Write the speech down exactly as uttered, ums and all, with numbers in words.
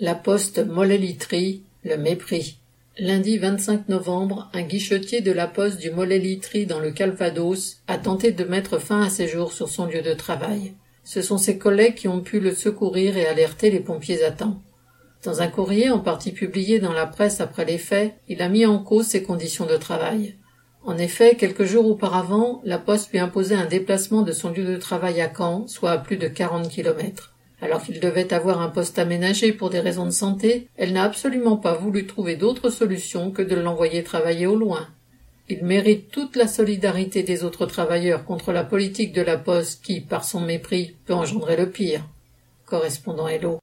La Poste Mollet-Litry, le mépris. Lundi vingt-cinq novembre, un guichetier de la Poste du Mollet-Litry dans le Calvados a tenté de mettre fin à ses jours sur son lieu de travail. Ce sont ses collègues qui ont pu le secourir et alerter les pompiers à temps. Dans un courrier en partie publié dans la presse après les faits, il a mis en cause ses conditions de travail. En effet, quelques jours auparavant, la Poste lui imposait un déplacement de son lieu de travail à Caen, soit à plus de quarante kilomètres. Alors qu'il devait avoir un poste aménagé pour des raisons de santé, elle n'a absolument pas voulu trouver d'autre solution que de l'envoyer travailler au loin. Il mérite toute la solidarité des autres travailleurs contre la politique de la Poste qui, par son mépris, peut engendrer le pire. Correspondant Hello.